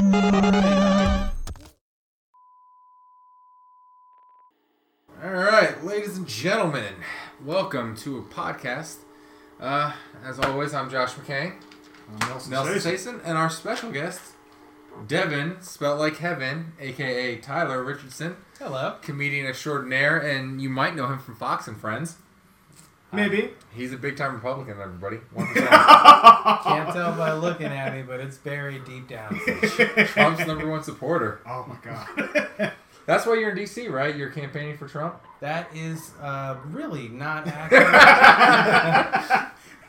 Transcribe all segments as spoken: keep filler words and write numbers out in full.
Alright, ladies and gentlemen, welcome to a podcast. Uh, as always, I'm Josh McCain. I'm Nelson, Nelson Stason. Stason, and our special guest, Devin, spelled like heaven, aka Tyler Richardson. Hello. Comedian extraordinaire, and you might know him from Fox and Friends. Maybe. Uh, he's a big-time Republican, everybody. one percent. Can't tell by looking at me, but it's buried deep down. Trump's number one supporter. Oh my god. That's why you're in D C, right? You're campaigning for Trump? That is uh, really not accurate.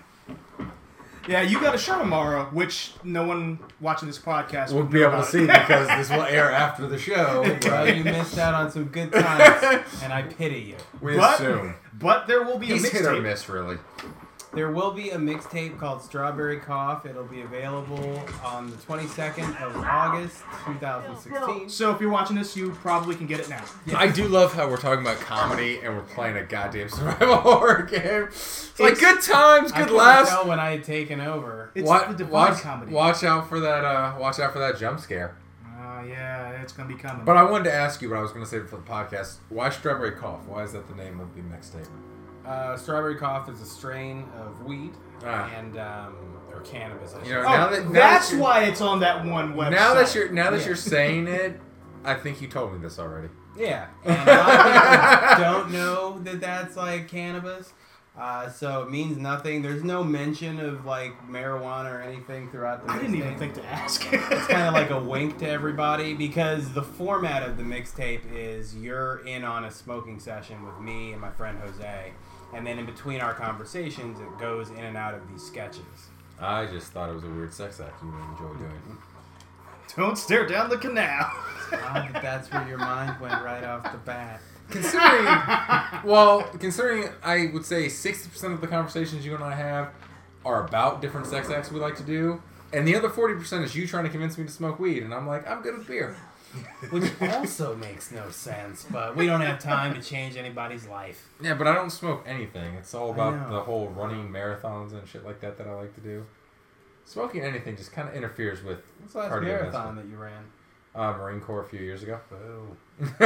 Yeah, you got a show tomorrow, which no one watching this podcast We'll will be know able to about see it. because this will air after the show. Well, But you missed out on some good times, and I pity you. we But- assume. But there will be a He's hit or mixtape. miss, really. There will be a mixtape called Strawberry Cough. It'll be available on the twenty-second of August, twenty sixteen. So if you're watching this, you probably can get it now. Yes. I do love how we're talking about comedy and we're playing a goddamn survival horror game. It's like It's- good times, I good couldn't laughs. tell when I had taken over. It's Wa- the divine watch, comedy. watch out for that. Uh, watch out for that jump scare. Oh yeah, it's gonna be coming. But I wanted to ask you what I was going to say for the podcast. Why Strawberry Cough? Why is that the name of the mixtape? Uh, Strawberry Cough is a strain of weed Ah. and um, or cannabis. I should You know, oh, say. now that- now that's that you're- why it's on that one website. Now that you're now that Yeah. you're saying it, I think you told me this already. Yeah, and a lot of people don't know that that's like cannabis, uh, so it means nothing. There's no mention of like marijuana or anything throughout the I didn't even mixtape. think to ask. It's kind of like a wink to everybody because the format of the mixtape is you're in on a smoking session with me and my friend Jose, and then in between our conversations, it goes in and out of these sketches. I just thought it was a weird sex act you would enjoy doing. Don't stare down the canal. Odd that that's where your mind went right off the bat. Considering, well, considering I would say sixty percent of the conversations you and I have are about different sex acts we like to do, and the other forty percent is you trying to convince me to smoke weed, and I'm like, I'm good with beer. Which also makes no sense, but we don't have time to change anybody's life. Yeah, but I don't smoke anything. It's all I about know. the whole running marathons and shit like that that I like to do. Smoking anything just kind of interferes with What's the last cardio marathon that you ran? uh, Marine Corps a few years ago. Boo.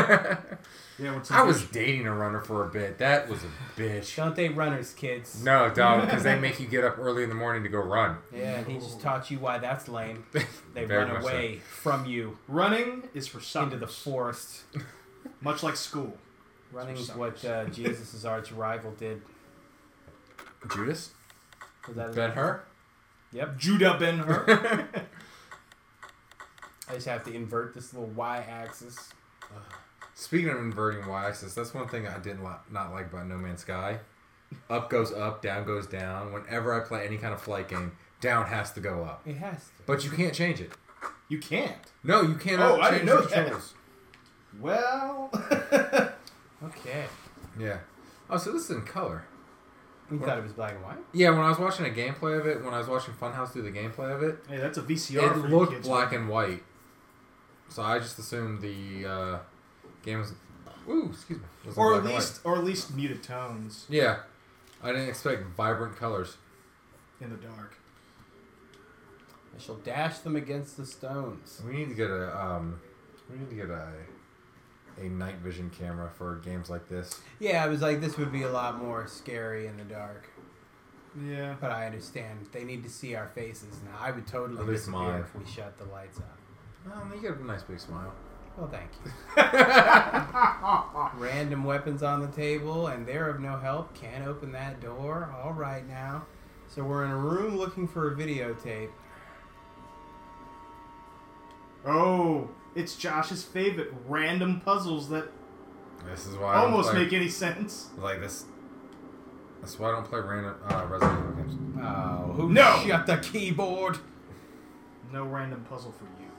Yeah, what's I was dating a runner for a bit. That was a bitch. Don't date runners, kids. No, dog, because they make you get up early in the morning to go run. Yeah, and he just taught you why that's lame. They Very run much away from you running is for suckers. into the forest. Much like school. Running's For what uh, Jesus' arch rival did. Judas? Was that his Ben name? Hur? Yep. Judah Ben Hur. I just have to invert this little y-axis. Speaking of inverting y-axis, that's one thing I didn't li- not like about No Man's Sky. Up goes up, down goes down. Whenever I play any kind of flight game, down has to go up. It has to. But you can't change it. You can't. No, you cannot Oh, I change didn't know the that. controls. Well. Okay. Yeah. Oh, so this is in color. We thought it was black and white? Yeah, when I was watching a gameplay of it, when I was watching Funhouse do the gameplay of it, Hey, that's a V C R. it for you looked kids. black and white. So I just assumed the uh, game was... Ooh, excuse me. was in Or black at and least, or at least muted tones white. Yeah. I didn't expect vibrant colors. in the dark. I shall dash them against the stones. We need to get a um, we need to get a a night vision camera for games like this. Yeah, I was like, this would be a lot more scary in the dark. Yeah. But I understand. They need to see our faces now. I would totally At least disappear mine. if we shut the lights out. Oh, you got a nice big smile. Well, thank you. Random weapons on the table, and they're of no help. Can't open that door. All right now. So we're in a room looking for a videotape. Oh, it's Josh's favorite random puzzles that This is why I don't almost play, make any sense. like this. That's why I don't play random uh, Resident Evil games. Oh, who No! shut the keyboard? No random puzzle for you.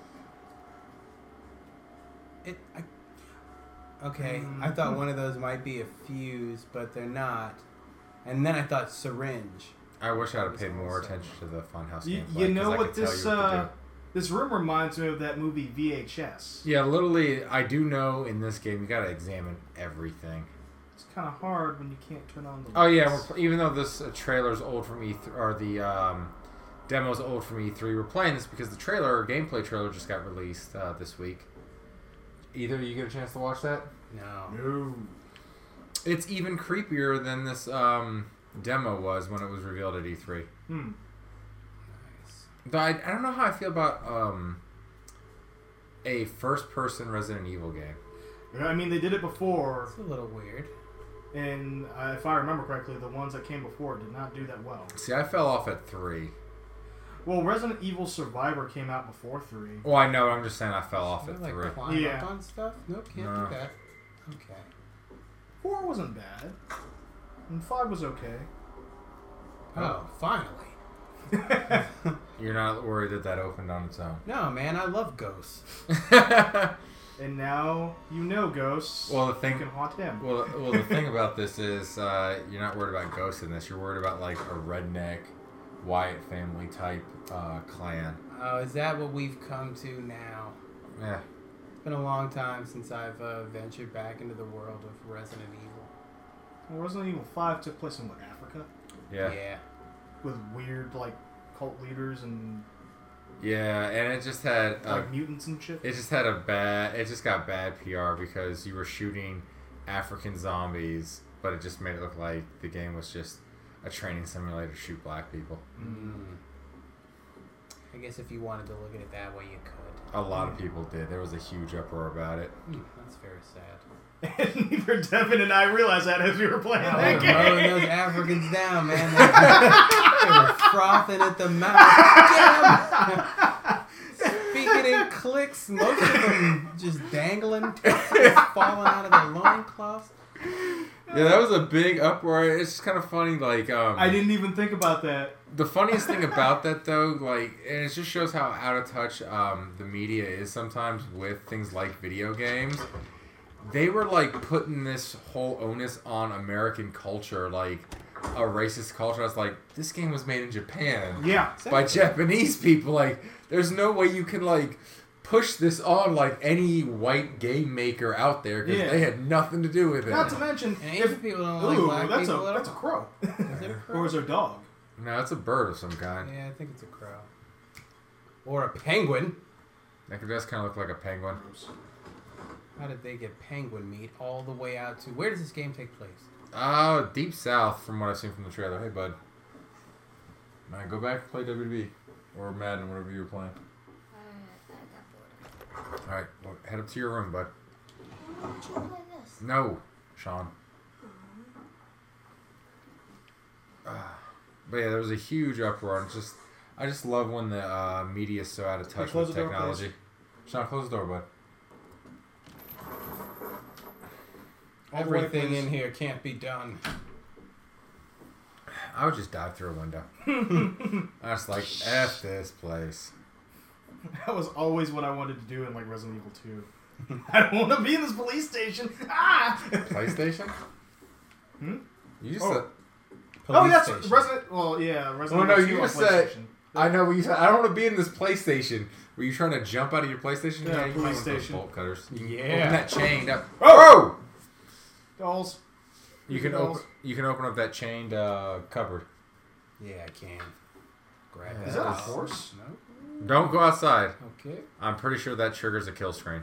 It. I, okay, I thought one of those might be a fuse, but they're not. And then I thought syringe. I wish I had paid more attention to the Funhouse You, gameplay. you know 'cause I what could tell this you what to uh, do. this room reminds me of that movie V H S. Yeah, literally, I do know in this game you gotta examine everything. It's kind of hard when you can't turn on the. Oh yeah, lights. we're, pl- even though this uh, trailer's old from E three or the um, demo's old from E three. We're playing this because the trailer, or gameplay trailer, just got released uh, this week. Either of you get a chance to watch that? No. No. It's even creepier than this um, demo was when it was revealed at E three. Hmm. Nice. But I, I don't know how I feel about um, a first-person Resident Evil game. I mean, they did it before, It's a little weird. and uh, if I remember correctly, the ones that came before did not do that well. See, I fell off at three. Well, Resident Evil Survivor came out before three. Well, I know. I'm just saying I fell off Can at I, like, three. climb Yeah. up on stuff? Nope, can't No. do that. Okay. Four wasn't bad, and five was okay. Oh, finally. You're not worried that that opened on its own. No, man, I love ghosts. And now you know ghosts. Well, the you thing, can haunt him. well, well, the thing about this is uh, you're not worried about ghosts in this. You're worried about like a redneck, Wyatt family type uh, clan. Oh, is that what we've come to now? Yeah. It's been a long time since I've uh, ventured back into the world of Resident Evil. Well, Resident Evil five took place in what, Africa, Yeah. Yeah. with weird like cult leaders and Yeah, and it just had uh, like mutants and shit. it just had a bad it just got bad P R because you were shooting African zombies, but it just made it look like the game was just a training simulator to shoot black people. Mm. I guess if you wanted to look at it that way, you could. A lot of people did. There was a huge uproar about it. Hmm, that's very sad. And neither Devin and I realized that as we were playing I that was game. mowing those Africans down, man. They, they were frothing at the mouth. Get 'em! Speaking in clicks, most of them just dangling, just falling out of their loincloths. Yeah, that was a big uproar. It's just kind of funny, like um, I didn't even think about that. the funniest thing about that though, like, and it just shows how out of touch um, the media is sometimes with things like video games. They were like putting this whole onus on American culture, like a racist culture. I was like, this game was made in Japan Yeah. by Japanese people. Like, there's no way you can like push this on like any white game maker out there because Yeah. they had nothing to do with it. Not to mention, And if, Asian people don't like ooh, black that's people a at that's a all. crow. Is it a crow? Or is it a dog? No, it's a bird of some kind. Yeah, I think it's a crow. Or a penguin. That does kind of look like a penguin. How did they get penguin meat all the way out to... Where does this game take place? Uh, deep south from what I've seen from the trailer. Hey, bud. Man, go back and play W W E. Or Madden, whatever you were playing. Alright, well, head up to your room, bud. Why don't you play this? No, Sean. Uh, but yeah, there was a huge uproar. And just, I just love when the uh, media is so out of touch close with the door, technology. Sean, close the door, bud. All the way, Everything please. in here can't be done. I would just dive through a window. I was like, F this place. That was always what I wanted to do in like Resident Evil two. I don't want to be in this police station. Ah! PlayStation? Hmm? You just Oh. said, Oh, Police that's station. Resident. Well, yeah, Resident Oh, no, Evil you two on just said- PlayStation. I know what you said. I don't want to be in this PlayStation. Were you trying to jump out of your PlayStation? Yeah, you police might want those station. bolt cutters. You can Yeah. Open that chained up. Oh! Oh! Dolls. You can Dolls. open. You can open up that chained uh, cupboard. Yeah, I can. Grab Yeah, Is that that a out. horse? No. Don't go outside. Okay. I'm pretty sure that triggers a kill screen.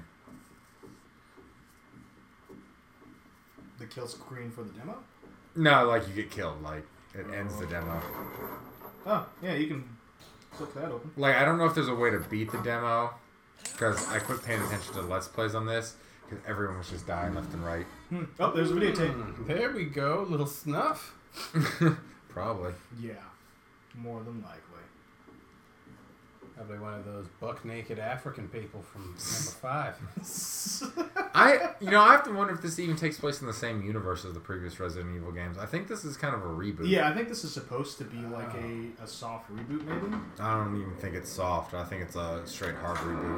The kill screen for the demo? No, like you get killed. Like it ends the demo. Oh, yeah, you can click that open. Like I don't know if there's a way to beat the demo because I quit paying attention to Let's Plays on this because everyone was just dying left and right. Hmm. Oh, there's a videotape. Hmm, there we go. Little snuff. Probably. Yeah, more than likely. Probably one of those buck naked African people from number five. I, you know, I have to wonder if this even takes place in the same universe as the previous Resident Evil games. I think this is kind of a reboot. Yeah, I think this is supposed to be like a, a soft reboot, maybe. I don't even think it's soft. I think it's a straight hard reboot.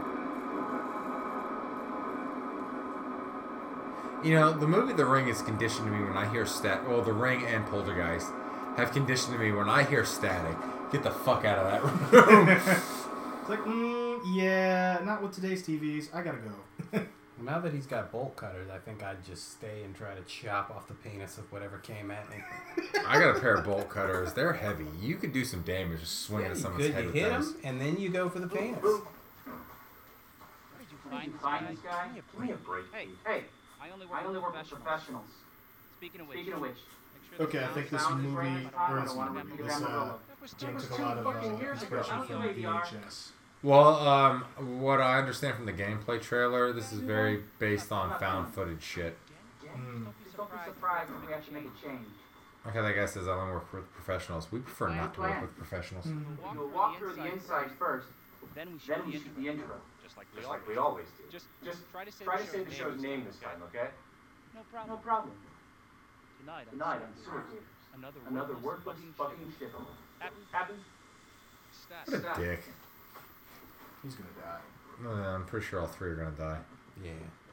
You know, the movie The Ring has conditioned me when I hear stat. Well, The Ring and Poltergeist have conditioned me when I hear static. Get the fuck out of that room. It's like, mm, yeah, not with today's T Vs. I gotta go. Now that he's got bolt cutters, I think I'd just stay and try to chop off the penis of whatever came at me. I got a pair of bolt cutters. They're heavy. You could do some damage just swinging Yeah, at you someone's could. head You with hit those. him, and then you go for the penis. Where did you find this guy? Find this guy? Give me a break. Hey, Hey, I only work, I only with work with professionals. professionals. Speaking of which, Speaking of which, make sure Okay, I the think this sound is movie, right. or I this, don't want to movie, this uh, That was game was took a two lot of uh, fucking years ago. inspiration I don't from know A D R. V H S. Well, um, what I understand from the gameplay trailer, this is very based on found footage shit. Mm. just don't be surprised if we actually make a change. Okay, that guy says I only work with professionals. We prefer not to work with professionals. We'll walk through the inside first, Then we shoot then we the shoot intro, the intro. just like we Just always like we always do. Just, Just try to say Try the, to say the show's name this time, okay? No No problem. problem. Tonight, on Tonight on Sewer Sewer Cave, Cave, another, another wordless wordless fucking fucking shit. shit. Happens. Happens. What Stats. a dick. He's gonna die. No, no, I'm pretty sure all three are gonna die. Yeah.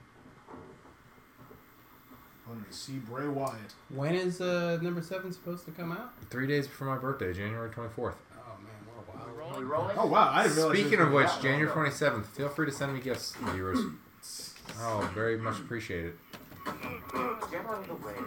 I wanted to see Bray Wyatt. When is uh, number seven supposed to come out? Three days before my birthday, January twenty-fourth. Oh man, what a Are we while. Are we rolling? rolling? Oh wow, I didn't realize. Speaking it was of which, that long. January twenty-seventh, feel free to send me gifts, viewers. Oh, very much appreciate it. Get out of the way.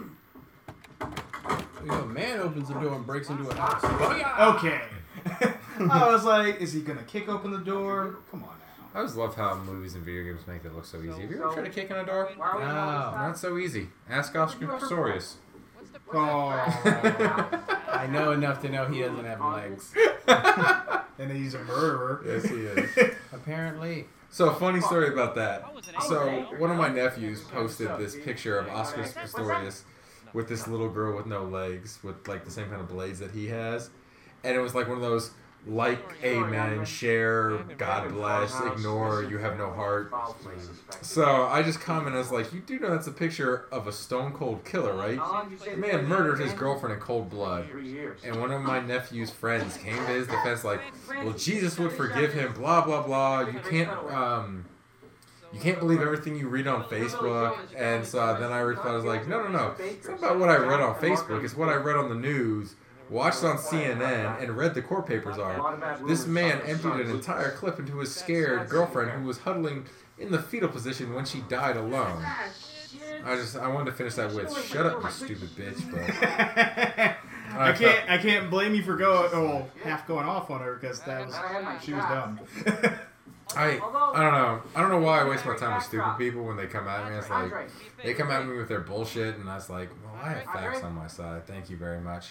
You know, a man opens the door and breaks into a house. Oh yeah. Okay. I was like, is he gonna kick open the door? Come on now. I always love how movies and video games make it look so easy. Have you ever tried to kick in a door? Why are we No. doing all this Not so easy. Ask Oscar Pistorius. What's the Oh. I know enough to know he doesn't have legs. And he's a murderer. Yes, he is. Apparently. So, funny story about that. I was an So, angel. one of my nephews posted this picture of Oscar Pistorius with this little girl with no legs, with like the same kind of blades that he has. And it was like one of those, like, amen, share, God bless, ignore, you have no heart. So, I just commented, I was like, you do know that's a picture of a stone cold killer, right? The man murdered his girlfriend in cold blood. Three years. And one of my nephew's friends came to his defense like, well, Jesus would forgive him, blah, blah, blah. You can't, um, you can't believe everything you read on Facebook. And so then I replied, I was like, no, no, no. It's not about what I read on Facebook. It's what I read on the news, watched on C N N, and read the court papers are. This man emptied an entire clip into his scared girlfriend who was huddling in the fetal position when she died alone. I just, I wanted to finish that with, shut up, you stupid bitch. But I can't. I can't blame you for going. Oh, half going off on her because that was she was dumb. I, I don't know. I don't know why I waste my time with stupid people when they come at me. It's like, they come at me with their bullshit, and I was like, well, I have facts on my side. Thank you very much.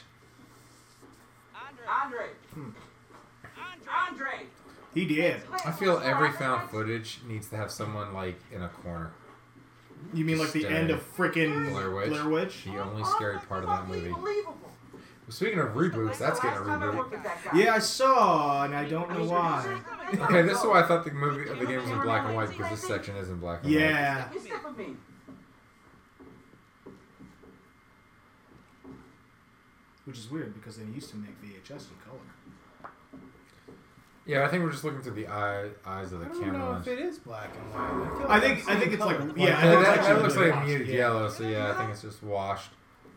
Andre. Andre. Andre. He did. I feel every found footage needs to have someone, like, in a corner. You mean like the Just, end uh, of frickin' Blair Witch. Blair Witch? The only scary part of that movie. Speaking of reboots, that's getting a reboot. Yeah, I saw, and I don't know why. Okay, this is why I thought the movie, the game was in black and white, because this section is in black and white. Yeah. You step with me. Which is weird because they used to make V H S in color. Yeah, I think we're just looking through the eye, eyes of the I don't camera know lens. if it is black and white. feel I like think I've I seen think it's like color. yeah. I Yeah, think it's that, actually that looks really like washed, muted yeah. yellow, so yeah, I think it's just washed.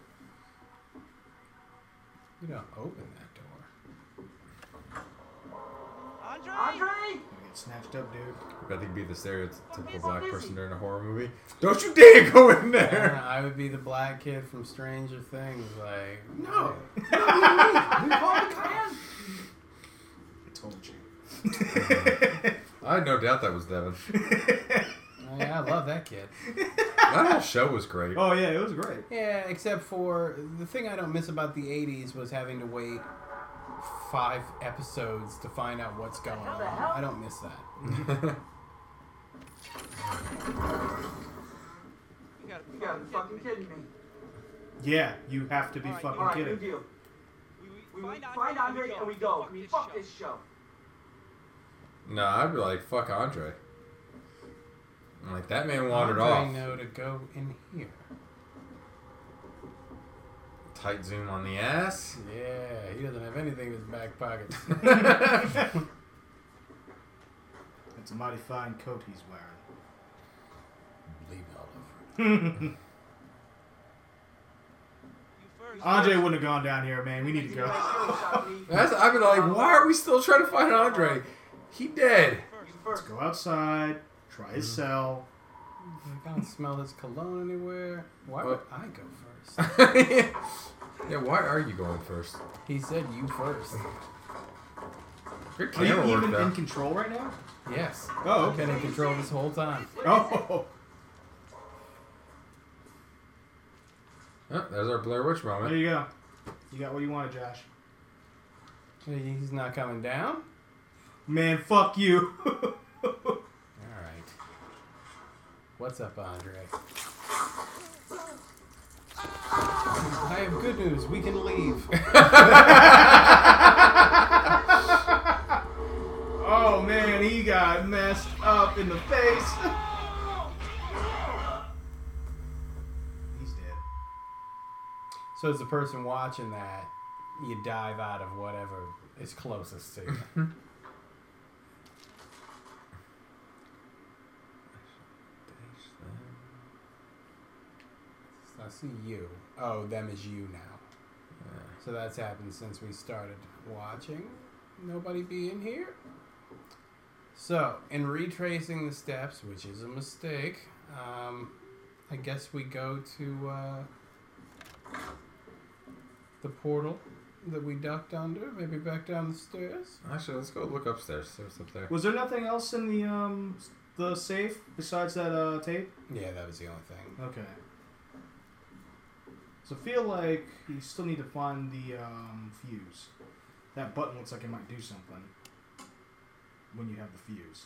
You don't open that door. Andre. Andre. Gonna get snatched up, dude. I think be the stereotypical black person during a horror movie. Don't you dare go in Yeah, there! I would be the black kid from Stranger Things. Like, No. I told you. I had no doubt that was Devin. Oh, yeah, I love that kid. That whole show was great. Oh yeah, it was great. Yeah, except for the thing I don't miss about the eighties was having to wait five episodes to find out what's going on. I don't miss that. You gotta, You gotta be fucking kidding me. Yeah, you have to be Alright, fucking Alright, new kidding. deal. we, We find, find Andre and we go. I mean, fuck this show. No, I'd be like, fuck Andre. I'm like, that man wandered Andre off. know to go in here. Tight zoom on the ass. Yeah, he doesn't have anything in his back pocket. It's a mighty fine coat he's wearing. Bleed all over. You first. Andre wouldn't have gone down here, man. We need to go. That's, I'd be like, why are we still trying to find Andre? He dead. You Let's first. go outside. Try his cell. I don't smell his cologne anywhere. Why would I go first? Yeah, why are you going first? He said you first. Good Are you camera work, even though. in control right now? Yes. Oh, I've been in control this whole time. Oh. Oh, there's our Blair Witch There moment. you go. You got what you wanted, Josh. He's not coming down? Man, fuck you. Alright. What's up, Andre? I have good news. We can leave. Oh man, he got messed up in the face. He's dead. So as the person watching that, you dive out of whatever is closest to you. So I see you. Oh, them is you now. So that's happened since we started watching. Nobody be in here. So, in retracing the steps, which is a mistake, um, I guess we go to uh, the portal that we ducked under. Maybe back down the stairs. Actually, let's go look upstairs. See what's up there. Was there nothing else in the um the safe besides that uh tape? Yeah, that was the only thing. Okay. So I feel like you still need to find the um, fuse. That button looks like it might do something when you have the fuse.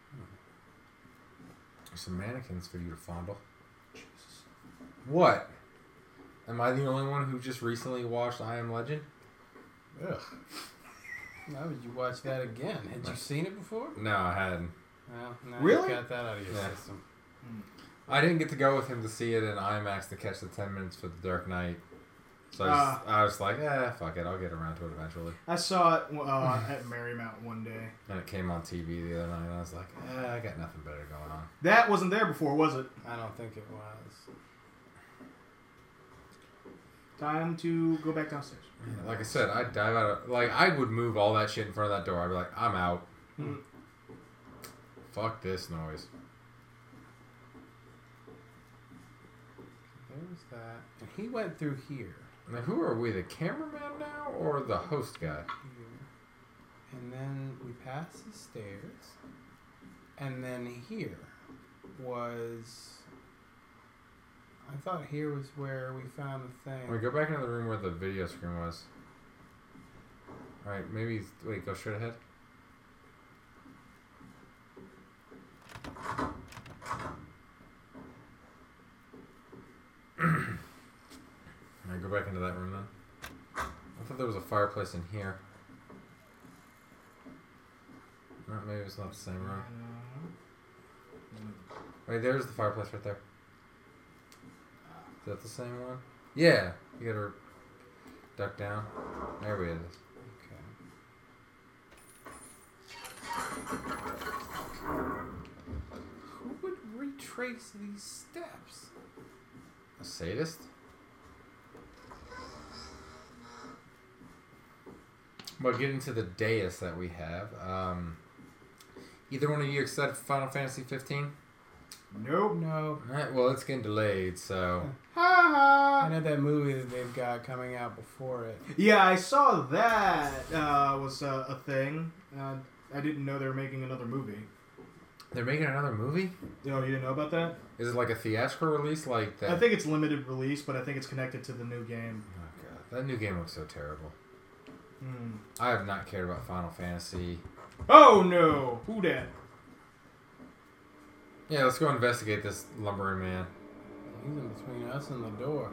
There's some mannequins for you to fondle. Jesus. What? Am I the only one who just recently watched I Am Legend? Ugh. Why would you watch that again? Had you seen it before? No, I hadn't. Well, now Really? you got that out of your Yeah. system. I didn't get to go with him to see it in IMAX to catch the ten minutes for The Dark Knight. So I, Ah. just, I was like, eh, fuck it. I'll get around to it eventually. I saw it uh, at Marymount one day. And it came on T V the other night, and I was like, eh, I got nothing better going on. That wasn't there before, was it? I don't think it was. Time to go back downstairs. Yeah, like I said, I'd dive out of... Like, I would move all that shit in front of that door. I'd be like, I'm out. Hmm. Fuck this noise. There's that. And he went through here. Now, who are we? The cameraman now, or the host guy? Here. And then we passed the stairs. And then here was... I thought here was where we found the thing. We go back into the room where the video screen was. Alright, maybe... Wait, go straight ahead. Alright, go back into that room then. I thought there was a fireplace in here. No, maybe it's not the same room. Wait, there's the fireplace right there. Is that the same one? Yeah. You gotta duck down. There it is. Who would retrace these steps? A sadist? But getting to the dais that we have, um, either one of you excited for Final Fantasy fifteen? Nope. No. Alright, well, it's getting delayed, so... I know that movie that they've got coming out before it. Yeah, I saw that uh, was uh, a thing. Uh, I didn't know they were making another movie. They're making another movie? Oh, you didn't know about that? Is it like a theatrical release like that? I think it's limited release, but I think it's connected to the new game. Oh, God. That new game looks so terrible. Hmm. I have not cared about Final Fantasy. Oh no! Who dat? Yeah, let's go investigate this lumbering man. He's in between us and the door.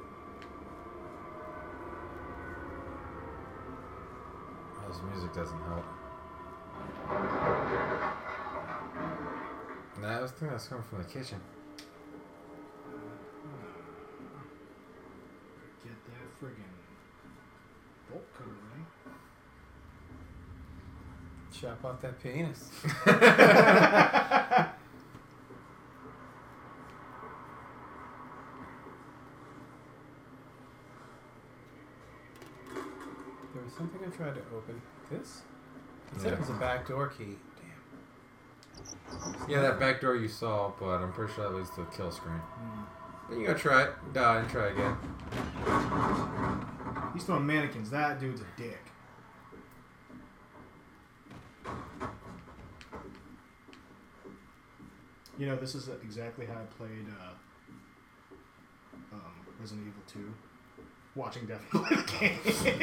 Oh, this music doesn't help. Nah, I was thinking that's coming from the kitchen. Get that friggin' bolt cutter, right? Chop off that penis. There was something I tried to open. This? It said it was a backdoor key. Damn. Yeah, that back door you saw, but I'm pretty sure that leads to a kill screen. Hmm. Then you gotta try it, die, and try again. He's throwing mannequins. That dude's a dick. You know, this is exactly how I played uh, um, Resident Evil two. Watching Death play the game.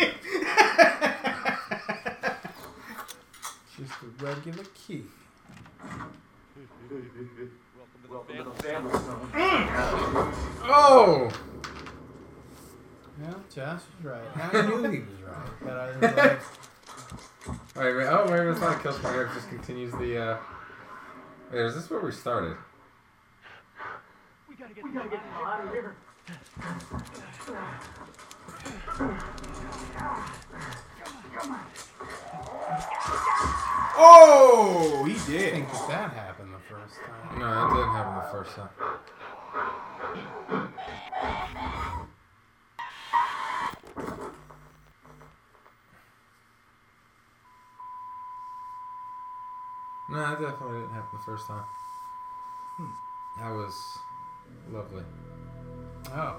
Just a regular key. Welcome to the Welcome to family. the family, son. Oh! Yeah, Josh was right. I knew he was right. But I was like, Wait, wait, oh, maybe it's not a kill screen. It just continues the, uh... Wait, is this where we started? We gotta get We the gotta get the hell out of here. Oh, he I did. think that that happened the first time. No, that didn't happen the first time. No, that definitely didn't happen the first time. Hmm. That was lovely. Oh.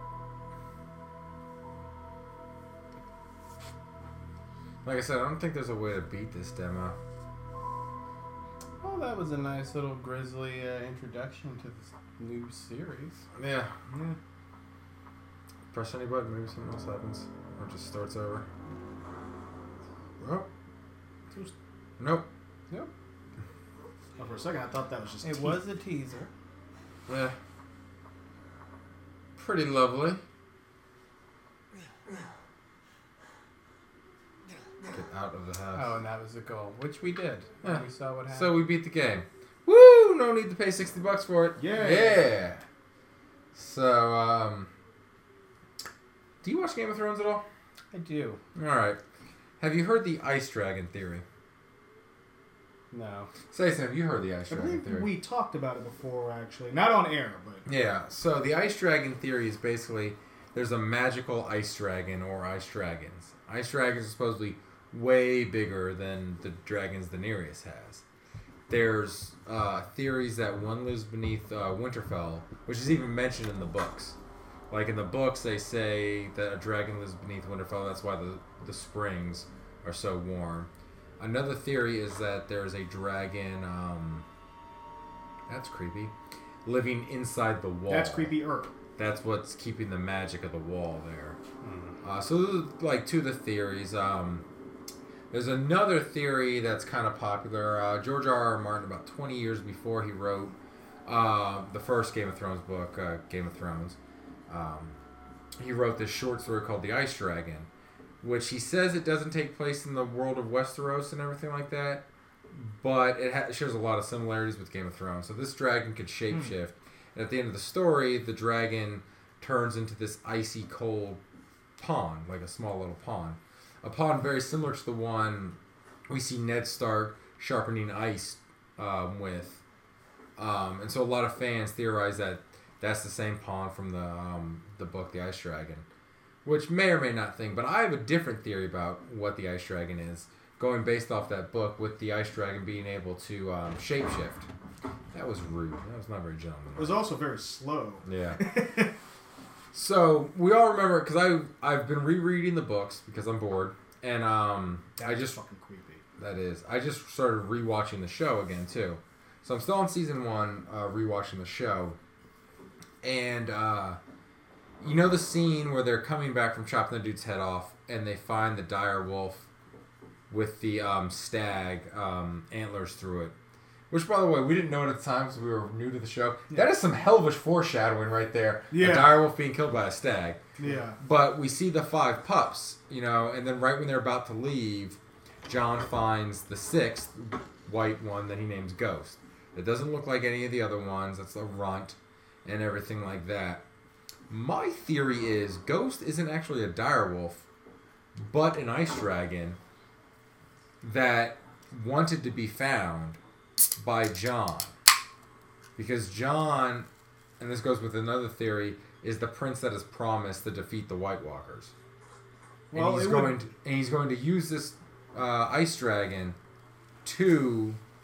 Like I said, I don't think there's a way to beat this demo. Well, that was a nice little grisly uh, introduction to this new series. Yeah. Yeah. Press any button, maybe something else happens. Or it just starts over. Oh. Nope. Nope. Oh, for a second, I thought that was just It teeth. was a teaser. Yeah. Pretty lovely. Get out of the house. Oh, and that was the goal, which we did. Yeah. And we saw what happened. So we beat the game. Woo! No need to pay sixty bucks for it. Yeah. Yeah. So, um... do you watch Game of Thrones at all? I do. Alright. Have you heard the Ice Dragon theory? No. Sayson, have you heard the Ice I Dragon believe theory? we talked about it before, actually. Not on air, but... Yeah, so the Ice Dragon theory is basically there's a magical ice dragon or ice dragons. Ice dragons are supposedly way bigger than the dragons Daenerys has. There's uh, theories that one lives beneath uh, Winterfell, which is even mentioned in the books. Like in the books, they say that a dragon lives beneath Winterfell. That's why the, the springs are so warm. Another theory is that there's a dragon, um, that's creepy, living inside the wall. That's creepy er. That's what's keeping the magic of the wall there. Mm. Uh, so those are like two of the theories. Um, there's another theory that's kind of popular. Uh, George R. R. Martin, about twenty years before he wrote uh, the first Game of Thrones book, uh, Game of Thrones, um, he wrote this short story called The Ice Dragon, which he says it doesn't take place in the world of Westeros and everything like that, but it ha- shares a lot of similarities with Game of Thrones. So this dragon could shapeshift, and at the end of the story, the dragon turns into this icy cold pond, like a small little pond. A pond very similar to the one we see Ned Stark sharpening ice um, with. Um, and so a lot of fans theorize that that's the same pond from the um, the book The Ice Dragon, which may or may not think, but I have a different theory about what the Ice Dragon is, going based off that book, with the Ice Dragon being able to um, shapeshift. That was rude. That was not very gentlemanlike. It was also very slow. Yeah. So we all remember, because I I've been rereading the books because I'm bored, and um I That's just fucking creepy. that is I just started rewatching the show again too. So I'm still on season one, uh, rewatching the show, and uh, you know the scene where they're coming back from chopping the dude's head off, and they find the dire wolf with the um, stag um, antlers through it. Which, by the way, we didn't know it at the time because we were new to the show. That is some hellish foreshadowing right there. Yeah. A dire wolf being killed by a stag. Yeah. But we see the five pups, you know, and then right when they're about to leave, John finds the sixth white one that he names Ghost. It doesn't look like any of the other ones. That's a runt and everything like that. My theory is Ghost isn't actually a dire wolf, but an ice dragon that wanted to be found by John. Because John, and this goes with another theory, is the prince that is promised to defeat the White Walkers. And Well, he's it going would- to, and he's going to use this uh, ice dragon to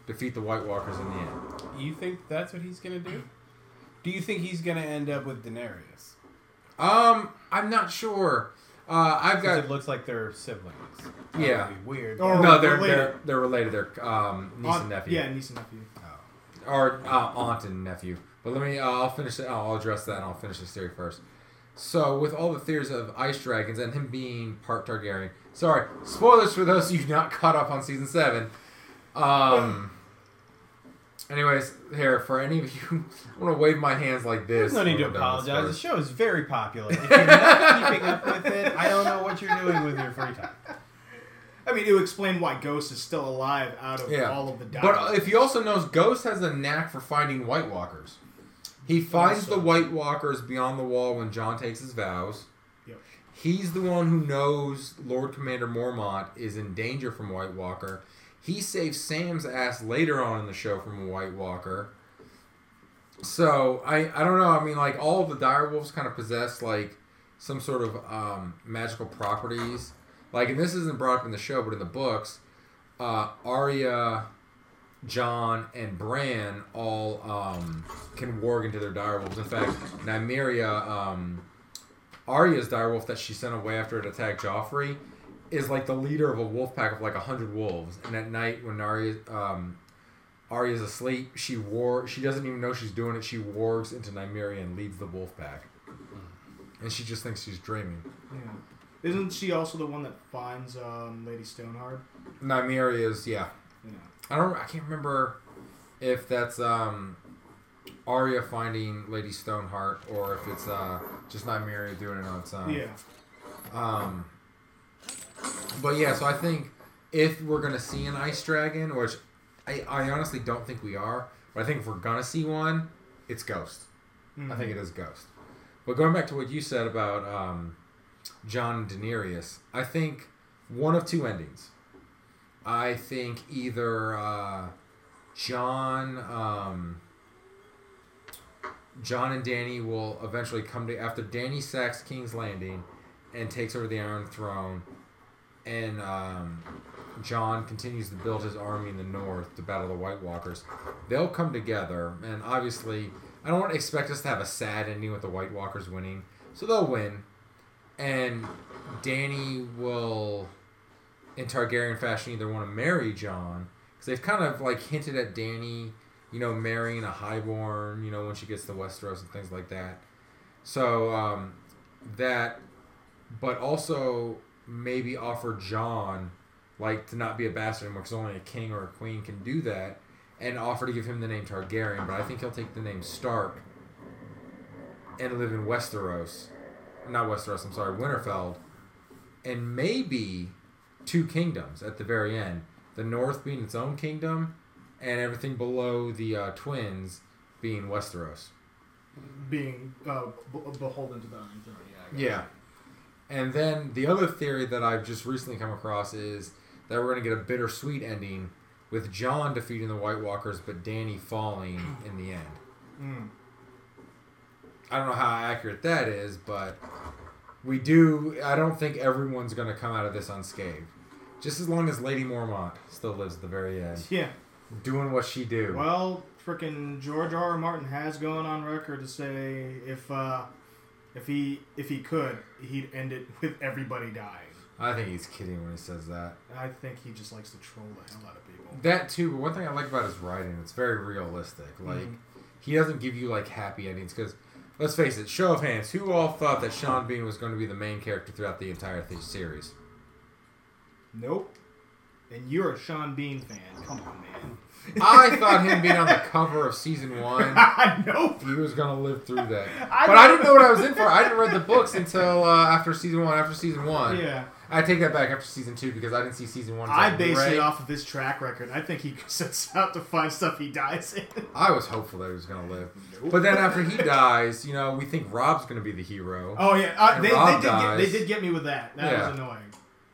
defeat the White Walkers in the end. You think that's what he's gonna do? Do you think he's gonna end up with Daenerys? Um, I'm not sure. Uh, I've Because got it looks like they're siblings. That Yeah. would be weird. Or- no, they're related. they're they're related. They're um, niece Aunt- and nephew. Yeah, niece and nephew. Or uh, aunt and nephew. But let me, uh, I'll finish it. I'll address that and I'll finish this theory first. So, with all the theories of ice dragons and him being part Targaryen. Sorry, spoilers for those of you not caught up on season seven. Um. Anyways, here, for any of you, I'm going to wave my hands like this. There's no need when to we're done with this apologize. The first. show is very popular. If you're not keeping up with it, I don't know what you're doing with your free time. I mean, it would explain why Ghost is still alive out of Yeah. all of the But dialogue. if you also knows, Ghost has a knack for finding White Walkers. He finds Also. the White Walkers beyond the wall when Jon takes his vows. Yep. He's the one who knows Lord Commander Mormont is in danger from White Walker. He saves Sam's ass later on in the show from a White Walker. So, I, I don't know. I mean, like, all of the direwolves kind of possess, like, some sort of um, magical properties. Like, and this isn't brought up in the show, but in the books, uh, Arya, Jon, and Bran all um, can warg into their direwolves. In fact, Nymeria, um, Arya's direwolf that she sent away after it attacked Joffrey, is like the leader of a wolf pack of like a hundred wolves. And at night, when Arya, um, Arya's asleep, she war. She doesn't even know she's doing it. She wargs into Nymeria and leads the wolf pack. And she just thinks she's dreaming. Yeah. Isn't she also the one that finds um, Lady Stoneheart? Nymeria is, yeah. Yeah. I don't. I can't remember if that's um, Arya finding Lady Stoneheart or if it's uh, just Nymeria doing it on its own. Yeah. Um. But yeah, so I think if we're gonna see an ice dragon, which I, I honestly don't think we are, but I think if we're gonna see one, it's Ghost. Mm-hmm. I think it is Ghost. But going back to what you said about um, Jon and Daenerys, I think one of two endings. I think either uh, Jon, um, Jon and Dany will eventually come to after Dany sacks King's Landing and takes over the Iron Throne, and um, Jon continues to build his army in the north to battle the White Walkers. They'll come together, and obviously, I don't expect us to have a sad ending with the White Walkers winning, so they'll win, and Dany will, in Targaryen fashion, either want to marry Jon, because they've kind of like hinted at Dany, you know, marrying a highborn, you know, when she gets to Westeros and things like that. So um, that, but also maybe offer Jon, like, to not be a bastard anymore, because only a king or a queen can do that, and offer to give him the name Targaryen, but I think he'll take the name Stark and live in Westeros. Not Westeros, I'm sorry, Winterfell. And maybe two kingdoms at the very end. The north being its own kingdom, and everything below the uh, twins being Westeros. Being uh, b- beholden to the Iron Throne, yeah. I Yeah. And then the other theory that I've just recently come across is that we're going to get a bittersweet ending with Jon defeating the White Walkers, but Dany falling in the end. Mm. I don't know how accurate that is, but we do. I don't think everyone's going to come out of this unscathed. Just as long as Lady Mormont still lives at the very end, Yeah. doing what she do. Well, frickin' George R. R. Martin has gone on record to say if uh, if he if he could, he'd end it with everybody dying. I think he's kidding when he says that. I think he just likes to troll the hell out of people. That too, but one thing I like about his writing, it's very realistic. Like, Mhm. he doesn't give you like happy endings because, let's face it, show of hands, who all thought that Sean Bean was going to be the main character throughout the entire th- series? Nope. And you're a Sean Bean fan. Come on, man. I thought him being on the cover of season one, Nope. he was going to live through that. I But I know- didn't know what I was in for. I didn't read the books until uh, after season one. After season one. Yeah. I take that back after season two because I didn't see season one. I until base Blu-ray. it off of his track record. I think he sets out to find stuff he dies in. I was hopeful that he was going to live. But then after he dies, you know, we think Rob's going to be the hero. Oh yeah, uh, And they, they Rob did get, dies. they did get me with that. That Yeah. was annoying.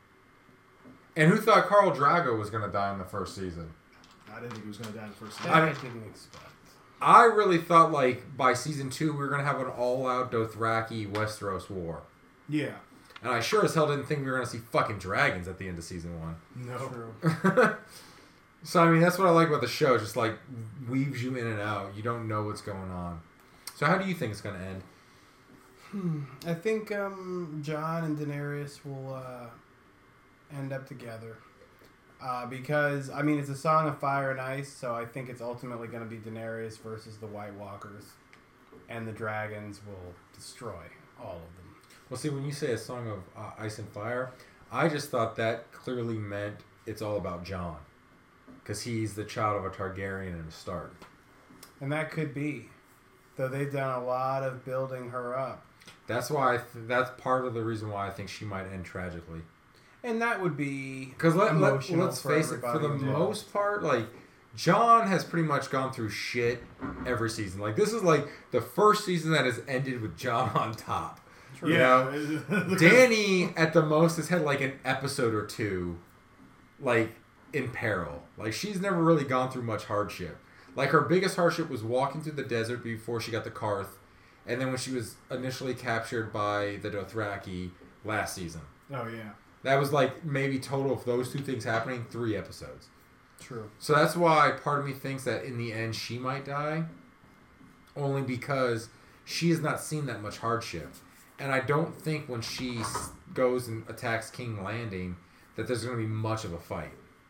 And who thought Khal Drago was going to die in the first season? I didn't think he was going to die in the first That season. I I, mean- didn't expect. I really thought, like, by season two, we were going to have an all-out Dothraki Westeros war. Yeah. And I sure as hell didn't think we were going to see fucking dragons at the end of season one. No. True. So I mean, that's what I like about the show. It's just like weaves you in and out. You don't know what's going on. So how do you think it's going to end? Hmm. I think um, Jon and Daenerys will uh, end up together. Uh, because, I mean, it's a Song of Fire and Ice, so I think it's ultimately going to be Daenerys versus the White Walkers. And the dragons will destroy all of them. Well, see, when you say a Song of uh, Ice and Fire, I just thought that clearly meant it's all about Jon. Because he's the child of a Targaryen and a Stark. And that could be. Though they've done a lot of building her up. That's why I th- that's part of the reason why I think she might end tragically. And that would be Because let, let, emotional let's for face it, for the everybody involved. most part, like, Jon has pretty much gone through shit every season. Like, this is like the first season that has ended with Jon on top. True. You know? Dany, at the most, has had like an episode or two, like, in peril. Like, she's never really gone through much hardship. Like, her biggest hardship was walking through the desert before she got the Karth, and then when she was initially captured by the Dothraki last season. Oh, yeah. That was like maybe total of those two things happening, three episodes. True. So that's why part of me thinks that in the end she might die, only because she has not seen that much hardship. And I don't think when she s- goes and attacks King Landing that there's going to be much of a fight.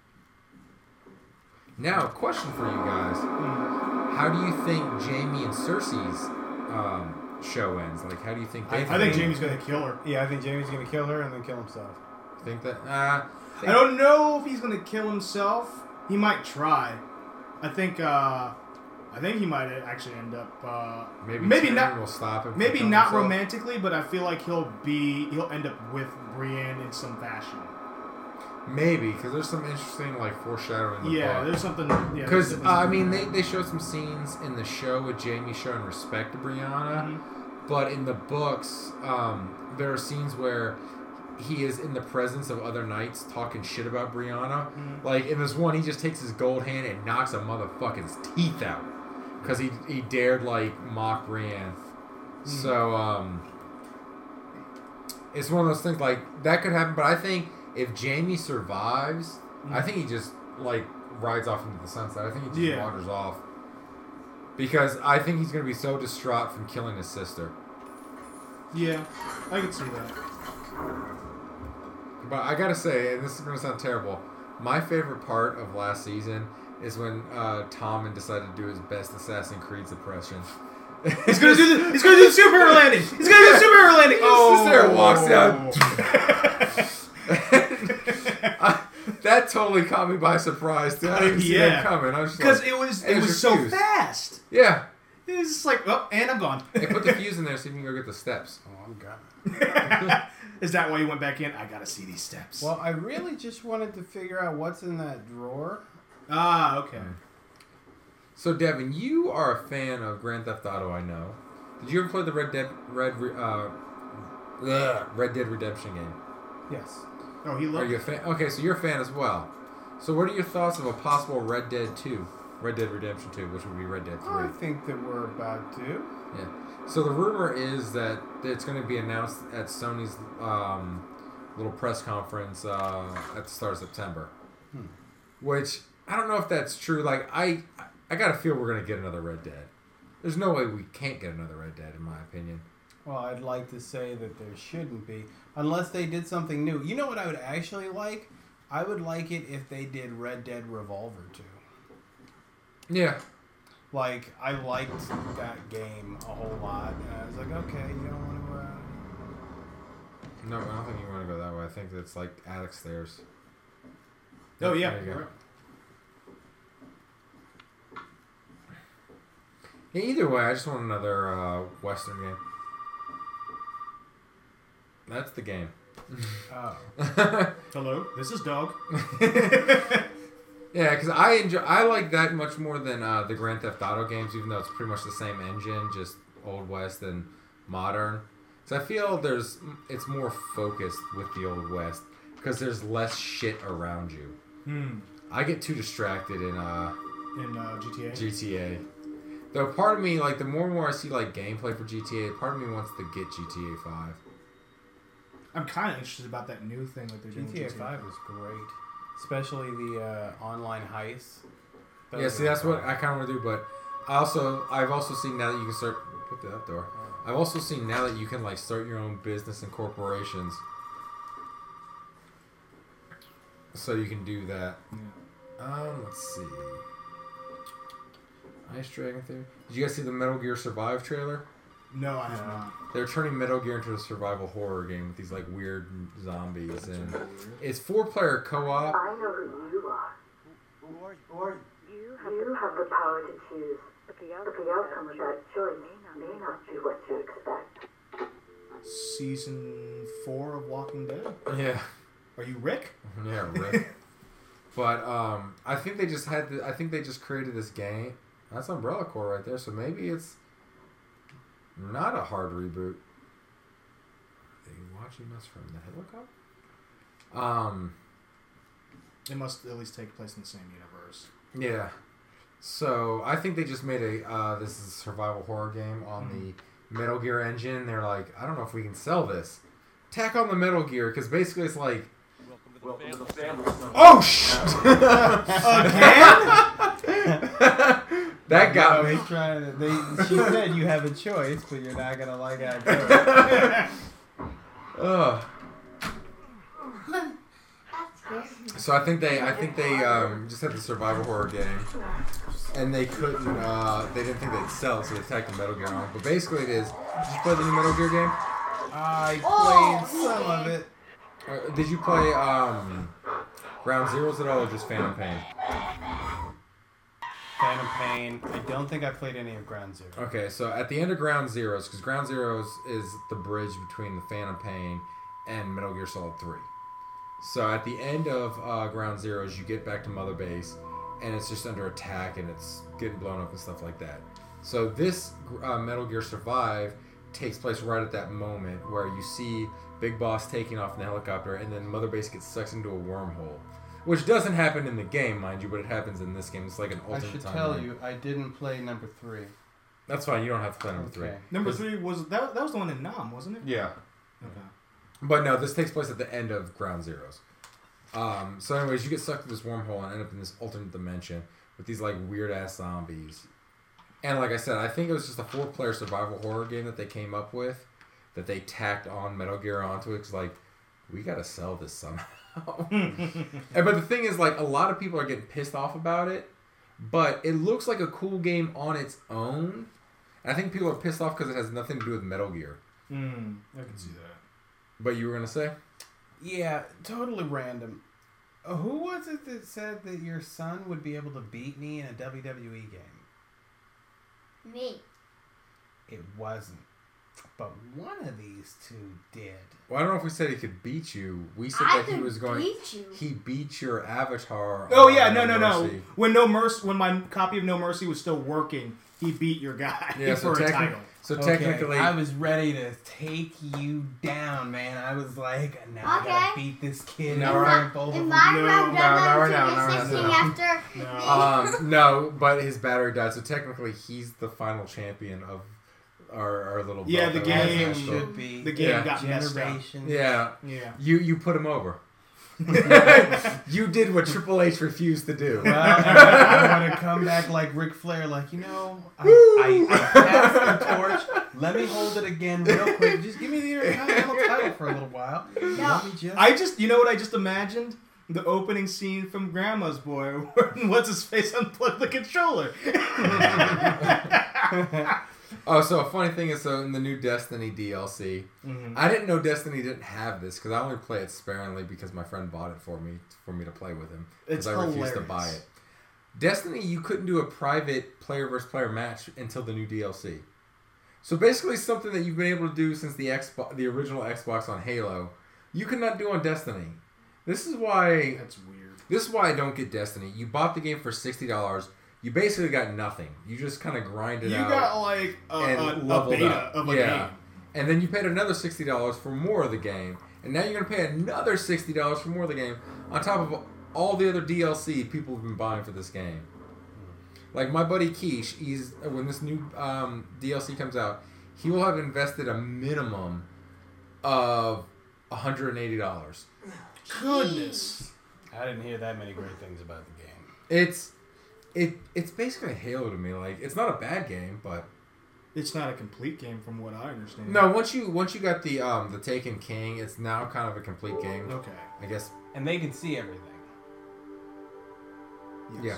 Now, question for you guys. How do you think Jaime and Cersei's um, show ends? Like, how do you think they I think Jaime's going to kill her. Yeah, I think Jaime's going to kill her and then kill himself. Think that? Uh, I don't know if he's going to kill himself. He might try. I think uh, I think he might actually end up... Uh, maybe maybe Tyrion not, will stop him from maybe killing not himself. romantically, but I feel like he'll be... He'll end up with Brienne in some fashion. Maybe, because there's some interesting, like, foreshadowing in the Yeah, book. there's something... Yeah, Because, there's uh, I something- mean, they, they showed some scenes in the show with Jaime showing respect to Brianna, Mhm. but in the books, um, there are scenes where he is in the presence of other knights talking shit about Brianna. Mhm. Like, in this one, he just takes his gold hand and knocks a motherfucker's teeth out. Because he, he dared, like, mock Brienne. So, um... it's one of those things, like, that could happen, but I think if Jaime survives, I think he just, like, rides off into the sunset. I think he just Yeah. wanders off. Because I think he's going to be so distraught from killing his sister. Yeah, I can see that. But I gotta say, and this is gonna sound terrible, my favorite part of last season is when uh, Tommen decided to do his best Assassin's Creed suppression. He's gonna do the, he's gonna do the superhero landing. He's gonna do the superhero landing. Oh, there Oh, walks out. I, that totally caught me by surprise. Too. I didn't even see Yeah. that coming. I was just Because like, it was it it was was so refused. fast. yeah. It was just like, oh, and I'm gone. Hey, put the fuse in there so you can go get the steps. Oh, I'm gone. Is that why you went back in? I gotta see these steps. Well, I really just wanted to figure out what's in that drawer. ah, okay. So, Devin, you are a fan of Grand Theft Auto, I know. Did you ever play the Red Dead Red Re- uh, ugh, Red Dead Redemption game? Yes. Oh, he Are looked. you a fan? Okay, so you're a fan as well. So, what are your thoughts of a possible Red Dead two, Red Dead Redemption two, which would be Red Dead I three? think that we're about to. Yeah. So the rumor is that it's going to be announced at Sony's um, little press conference uh, at the start of September. Hmm. Which I don't know if that's true. Like I, I got to feel we're going to get another Red Dead. There's no way we can't get another Red Dead, in my opinion. Well, I'd like to say that there shouldn't be, unless they did something new. You know what I would actually like? I would like it if they did Red Dead Revolver two. Yeah. Like, I liked that game a whole lot, and I was like, okay, you don't want to... Uh... No, I don't think you want to go that way. I think it's like attic stairs. Oh yeah. There you go. Yeah, either way, I just want another uh, Western game. That's the game. Oh. Hello, this is Dog. Yeah, because I enjoy, I like that much more than uh, the Grand Theft Auto games, even though it's pretty much the same engine, just Old West and modern. So I feel there's it's more focused with the Old West because there's less shit around you. Hmm. I get too distracted in uh, In uh, G T A. G T A. Though part of me, like the more and more I see like gameplay for G T A, part of me wants to get G T A five. I'm kind of interested about that new thing that they're G doing. T A with five was great. especially the uh, online heists. Those Yeah, see, are that's what fun. I kind of want to do, but I also, I've also seen now that you can start, put that door. I've also seen now that you can, like, start your own business and corporations. So you can do that. Um, let's see. Ice Dragon Theory. Did you guys see the Metal Gear Survive trailer? No, I have not. They're turning Metal Gear into a survival horror game with these, like, weird zombies. And it's four-player co-op. I know who you are. Who are you? Who are you? You have, you have the power to choose, but the outcome of that choice may not be what you expect. Season four of Walking Dead. Yeah. Are you Rick? Yeah, Rick. But um, I think they just had. The, I think they just created this game. That's Umbrella Corps right there. So maybe it's not a hard reboot. Are they watching us from the helicopter? Um. It must at least take place in the same universe. Yeah. So I think they just made a. Uh, this is a survival horror game on mm-hmm. the Metal Gear engine. They're like, I don't know if we can sell this. Tack on the Metal Gear because basically it's like. Welcome to the family. Oh shit! Again? That got No, me. he's trying to, they, she said you have a choice, but you're not gonna like that choice. Ugh. That's good. So I think they, I think they um, just had the survival horror game, and they couldn't, uh, they didn't think they'd sell it, so they tacked the Metal Gear on. But basically, it is. Did you play the new Metal Gear game? I played Oh, some of it. Uh, did you play um, Ground Zeroes at all, or just Phantom Pain? Phantom Pain. I don't think I played any of Ground Zero. Okay, so at the end of Ground Zeroes, because Ground Zeroes is the bridge between the Phantom Pain and Metal Gear Solid three. So at the end of uh, Ground Zeroes, you get back to Mother Base, and it's just under attack, and it's getting blown up and stuff like that. So this uh, Metal Gear Survive takes place right at that moment where you see Big Boss taking off in the helicopter, and then Mother Base gets sucked into a wormhole. Which doesn't happen in the game, mind you, but it happens in this game. It's like an I alternate should timeline. tell you, I didn't play number three. That's fine. You don't have to play number three. Okay. Number three was that. That was the one in Nam, wasn't it? Yeah. Okay. But no, this takes place at the end of Ground Zeroes. Um, so anyways, you get sucked into this wormhole and end up in this alternate dimension with these like weird ass zombies. And like I said, I think it was just a four player survival horror game that they came up with, that they tacked on Metal Gear onto it. Cause like, we gotta sell this somehow. and, but the thing is, like, a lot of people are getting pissed off about it, but it looks like a cool game on its own. And I think people are pissed off because it has nothing to do with Metal Gear. Mm, I can see that. But you were gonna say? Yeah, totally random. Uh, who was it that said that your son would be able to beat me in a W W E game? Me. It wasn't. But one of these two did. Well, I don't know if we said he could beat you. We said I that he could was going. beat you. He beat your avatar. Oh on yeah, no, no, no. Mercy. When No Mercy, when my copy of No Mercy was still working, he beat your guy Yeah, so, for a techni- title. so Okay, technically, I was ready to take you down, man. I was like, now I Okay. gotta beat this kid. No, and right. break both of In them. my No, round, no, no, I'm no, not no, no, existing no. after No. me. um, no, but his battery died. So technically, he's the final champion of our, our little. Yeah, belt the that game was national. should be. The game Yeah. got messed up. Generation. Yeah, Yeah. you you put him over. You did what Triple H refused to do. Well, I'm gonna come back like Ric Flair, like, you know, I, I, I passed the torch. Let me hold it again real quick. Just give me the Intercontinental title for a little while. Let me just. I just, you know what I just imagined? The opening scene from Grandma's Boy, where what's his face unplugged the controller. Oh, so a funny thing is, so in the new Destiny D L C, Mhm. I didn't know Destiny didn't have this because I only play it sparingly because my friend bought it for me for me to play with him It's because I refused to buy hilarious. it. Destiny, you couldn't do a private player versus player match until the new D L C. So basically, something that you've been able to do since the Xbox, the original Xbox on Halo, you could not do on Destiny. This is why. That's weird. This is why I don't get Destiny. You bought the game for sixty dollars. You basically got nothing. You just kind of grinded You out. got like a, and a, a leveled beta up. of a Yeah. game. And then you paid another sixty dollars for more of the game. And now you're going to pay another sixty dollars for more of the game on top of all the other D L C people have been buying for this game. Like my buddy Keish, he's when this new um, D L C comes out, he will have invested a minimum of one hundred eighty dollars. Goodness. I didn't hear that many great things about the game. It's it it's basically Halo to me. Like it's not a bad game, but It's not a complete game from what I understand. no. Once you once you got the um the Taken King, it's now kind of a complete game. Okay. I guess. And they can see everything. Yes.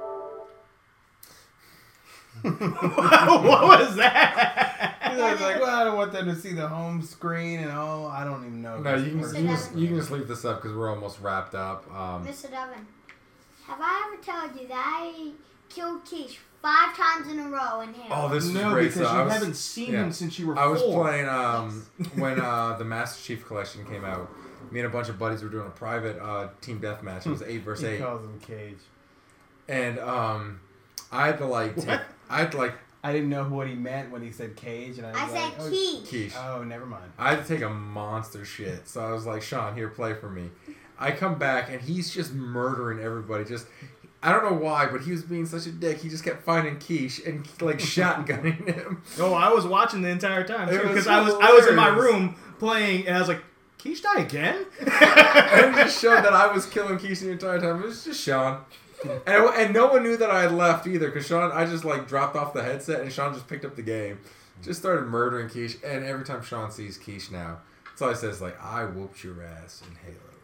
What was that? I was like, well, I don't want them to see the home screen and all. I don't even know. No, this you can person. you can, just, you can just leave this up because we're almost wrapped up. Um, Mister Devin, have I ever told you that I killed Keish five times in a row in Halo? oh, this is No, great. because So you I was, haven't seen yeah. him since you were I was four. playing um, when uh, the Master Chief Collection came out. Me and a bunch of buddies were doing a private uh, team deathmatch. It was eight versus He eight, calls him Cage. and um, I had to like take, I had to like I didn't know what he meant when he said Cage, and I was I like, said oh, Keish. quiche. oh, never mind. I had to take a monster shit, so I was like, Sean, here, play for me. I come back and he's just murdering everybody. Just I don't know why, but he was being such a dick. He just kept finding Quiche and like shotgunning him. No, I was watching the entire time It too was because I was I was in my hilarious. room playing and I was like, Keish die again? And it just showed that I was killing Keith the entire time. It was just Sean. And, and no one knew that I had left either, because Sean, I just like dropped off the headset and Sean just picked up the game. Just started murdering Keish. And every time Sean sees Keish now, that's all he says, like, I whooped your ass in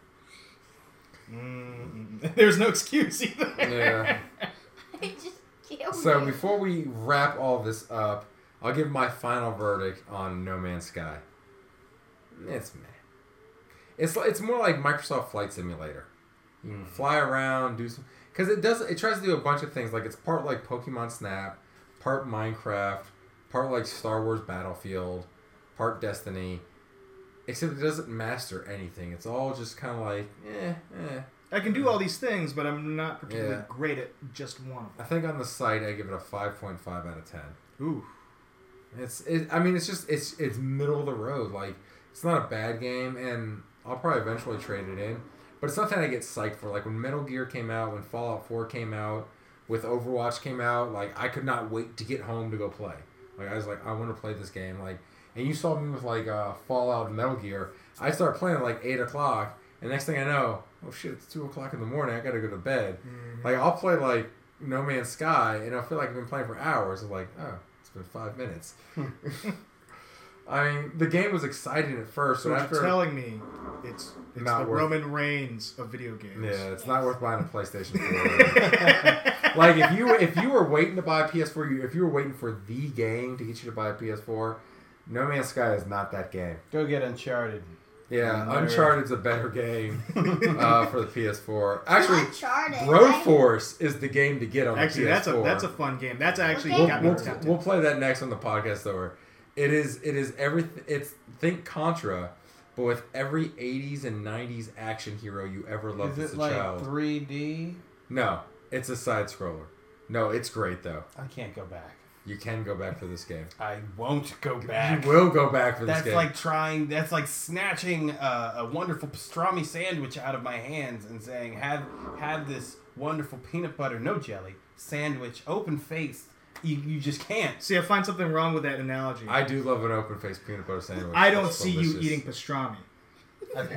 Halo. Mm, there's no excuse either. Yeah. I just killed So you. before we wrap all this up, I'll give my final verdict on No Man's Sky. It's meh. It's it's more like Microsoft Flight Simulator. You can fly around, do some, because it does it tries to do a bunch of things. Like it's part like Pokemon Snap, part Minecraft, part like Star Wars Battlefield, part Destiny. Except it doesn't master anything. It's all just kind of like eh, eh. I can do all these things, but I'm not particularly Yeah. great at just one of I think on the site I give it a five point five out of ten. them. Ooh. It's it. I mean, it's just it's it's middle of the road. Like it's not a bad game, and I'll probably eventually trade it in. But it's nothing I get psyched for. Like when Metal Gear came out, when Fallout four came out, with Overwatch came out, like I could not wait to get home to go play. Like I was like, I want to play this game. Like, and you saw me with like uh, Fallout and Metal Gear. I start playing at like eight o'clock, and next thing I know, oh shit, it's two o'clock in the morning. I gotta go to bed. Mm-hmm. Like I'll play like No Man's Sky, and I feel like I've been playing for hours. I'm like, oh, it's been five minutes. I mean, the game was exciting at first, So but you're after telling me it's it's Not the worth- Roman Reigns of video games. yeah, it's not worth buying a PlayStation four. Like if you if you were waiting to buy a P S four, you if you were waiting for the game to get you to buy a P S four, No Man's Sky is not that game. Go get Uncharted. Yeah, Better. Uncharted's a better game uh, for the P S four. Actually, Uncharted, Broforce is the game to get on Actually, the P S four. that's a that's a fun game. That's actually Okay. got We'll, me we'll, tempted. we'll play that next on the podcast over. It is it is everything. It's think Contra, but with every eighties and nineties action hero you ever loved Is as it a like child. three D? No, it's a side scroller. No, it's great though. I can't go back. You can go back for this game. I won't go back. You will go back for this That's game. like trying. That's like snatching uh, a wonderful pastrami sandwich out of my hands and saying, "Have have this wonderful peanut butter, no jelly sandwich, open faced." You you just can't. See, I find something wrong with that analogy. I do love an open faced peanut butter sandwich. I don't It's see you delicious. eating pastrami. I've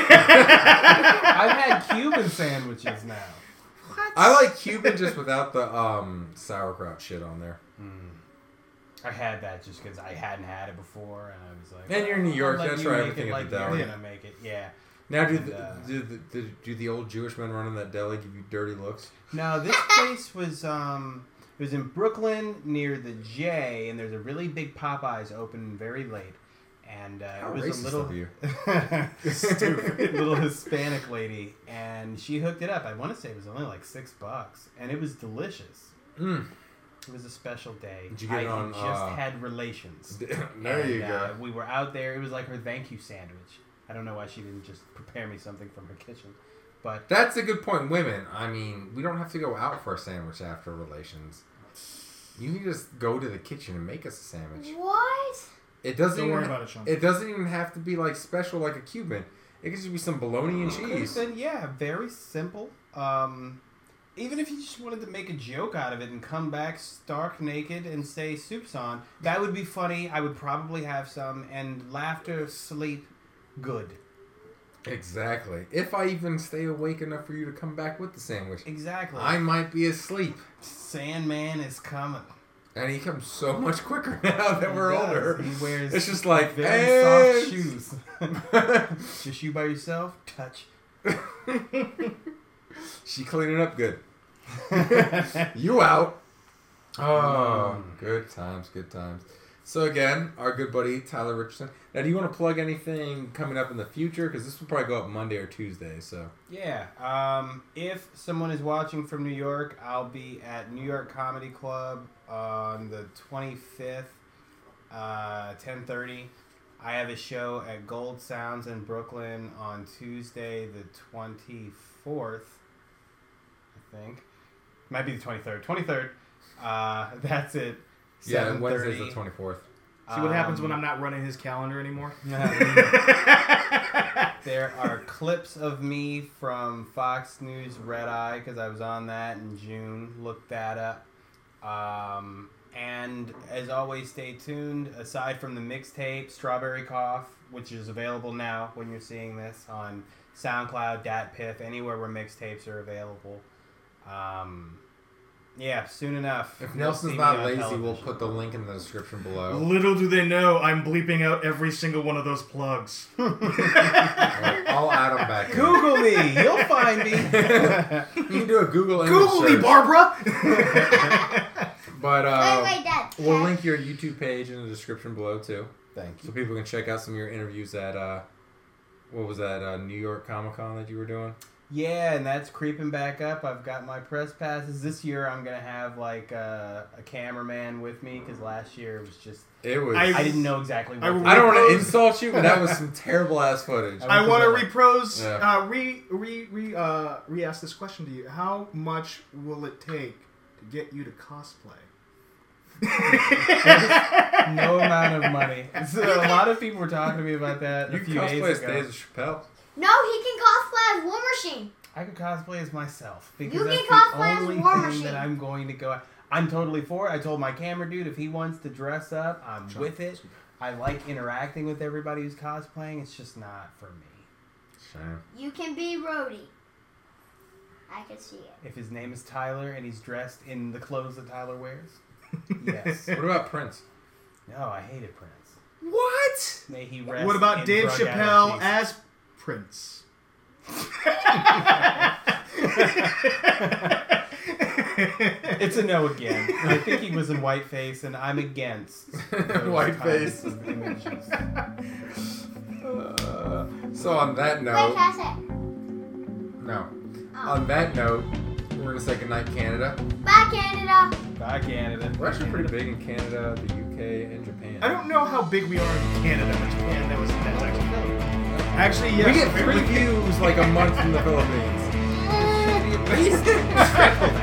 had I've had Cuban sandwiches now. I like Cuban just without the um, sauerkraut shit on there. I had that just because I hadn't had it before, and I was like, And you're in New "I'll York, let that's you right, make everything it at the like deli." You're gonna make it, yeah. Now, do And, the, uh, do, the, do, do the old Jewish men running that deli give you dirty looks? No, this place was um, it was in Brooklyn near the J, and there's a really big Popeyes open very late, and uh, How it was racist a little of you. stupid little Hispanic lady, and she hooked it up. I want to say it was only like six bucks, and it was delicious. Mm. It was a special day. Did you get I it on, just uh, had relations. There And, you go. Uh, we were out there. It was like her thank you sandwich. I don't know why she didn't just prepare me something from her kitchen, but That's a good point. Women, I mean, we don't have to go out for a sandwich after relations. You can just go to the kitchen and make us a sandwich. What? It doesn't Don't even, worry about it, Sean. It doesn't even have to be like special like a Cuban. It could just be some bologna and Could've cheese. been, yeah, very simple. Um, even if you just wanted to make a joke out of it and come back stark naked and say soup's on, that would be funny. I would probably have some, and laughter, sleep, good. Exactly. If I even stay awake enough for you to come back with the sandwich, Exactly. I might be asleep. Sandman is coming. And he comes so much quicker now that He we're does. older. He wears It's just like, very and- soft shoes. Just you by yourself? Touch. She cleaning up good. You out. Oh, good times, good times. So again, our good buddy Tyler Richardson. Now, do you want to plug anything coming up in the future? Because this will probably go up Monday or Tuesday. So Yeah. Um, if someone is watching from New York, I'll be at New York Comedy Club on the twenty-fifth, uh, ten thirty. I have a show at Gold Sounds in Brooklyn on Tuesday, the twenty-fourth, I think. Might be the twenty-third. twenty-third. Uh, that's it. yeah, Wednesday's the twenty-fourth. See what happens when I'm not running his calendar anymore? There are clips of me from Fox News Red Eye because I was on that in June. Look that up. Um, and as always, stay tuned. Aside from the mixtape, Strawberry Cough, which is available now when you're seeing this on SoundCloud, DatPiff, anywhere where mixtapes are available. Um, yeah, soon enough. If You'll Nelson's see not me on lazy, we'll television. put the link in the description below. Little do they know, I'm bleeping out every single one of those plugs. I'll add them back. in. Google me. You'll find me. You can do a Google image Google me, search. Barbara! But uh, wait, wait, Dad. we'll Dad. link your YouTube page in the description below too, Thank so you. people can check out some of your interviews at uh, what was that uh, New York Comic Con that you were doing? Yeah, and that's creeping back up. I've got my press passes. This year I'm going to have like a, a cameraman with me because last year it was just... It was. I- I didn't know exactly what I- to I don't want to Repros- insult you, but that was some terrible ass footage. I I want to Like- repros, Yeah. uh, re, re, re, uh, re-ask this question to you. How much will it take to get you to cosplay? No amount of money. So a lot of people were talking to me about that You a can few cosplay days as ago. Days of Chappelle. No, he can cosplay as War Machine. I could cosplay as myself because You can that's cosplay the as only War thing Machine. that I'm going to go. I'm totally for it. I told my camera dude if he wants to dress up, I'm Sure. with it. I like interacting with everybody who's cosplaying. It's just not for me. Shame. You can be Rhodey. I can see it. If his name is Tyler and he's dressed in the clothes that Tyler wears, yes. What about Prince? No, I hated Prince. What? May he rest. What about in Dave drug Chappelle out of as Prince? peace. It's a no again. I think he was in whiteface, and I'm against those Whiteface. kinds of images. Uh, so on that Wait, note, can I say? no. Oh. On that note, we're gonna say goodnight, Canada. Bye, Canada. Bye, Canada. We're actually pretty big in Canada, the U K, and Japan. I don't know how big we are in Canada, but Japan, that was that's actually Actually, yes. We get three views like a month from the Philippines. Mm.